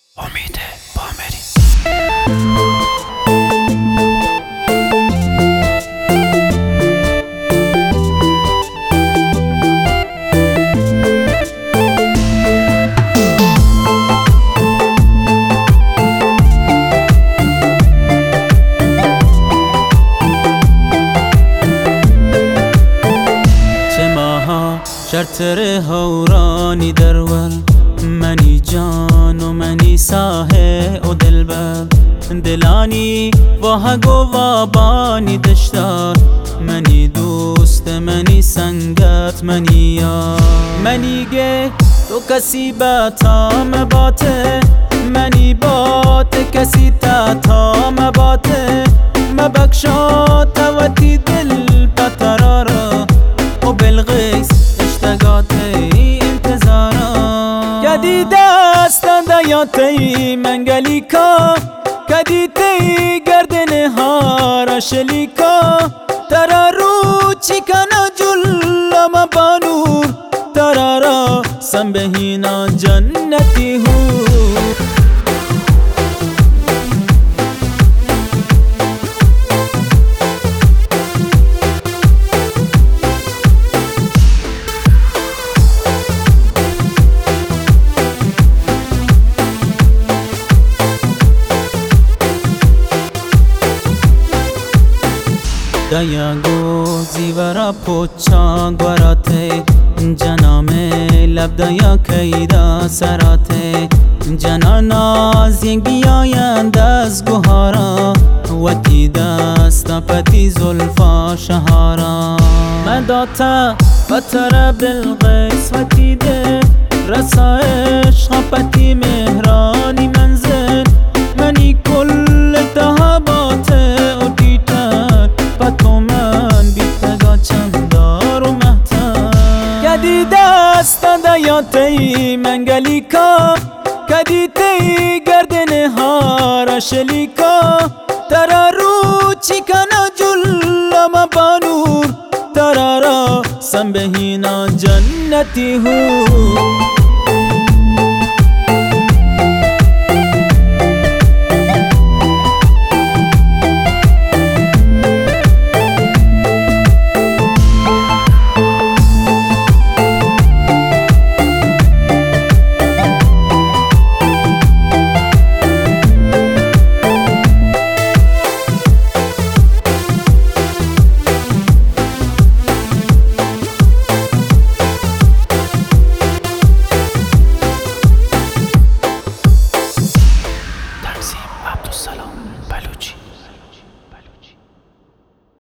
امید بامری. شرطر هورانی درول منی جان و منی ساهه و دلبر دلانی واهگو وابانی دشتار منی دوست منی سنگت منی یار منی گه تو کسی باتا مباته منی بات کسی تا مباته مبکشا توتی دل پترارا و بالغیس کدی دست دیاتی منگلیکا کدی تی گردن هارا شلیکا ترا رو چیکنا جلما بانور ترا را سنبهینا جنتی هو دیا گو زیورا پوچا گوراته جنا میں لب دیا کیدا سراته جنا نازینگی آیند از گوهارا وتی دستا پتی زلفا شهارا مداتا بطر بالغیس وتی ده رسا عشق پتی مهرانی منزل منی کل تهابات تو من بیتگا چندار و مهتر کدی دست دیاتی منگلیکا کدی تی گردن هارا شلیکا ترا رو چیکنا جلما بانور ترا را سنبهینا جنتی هو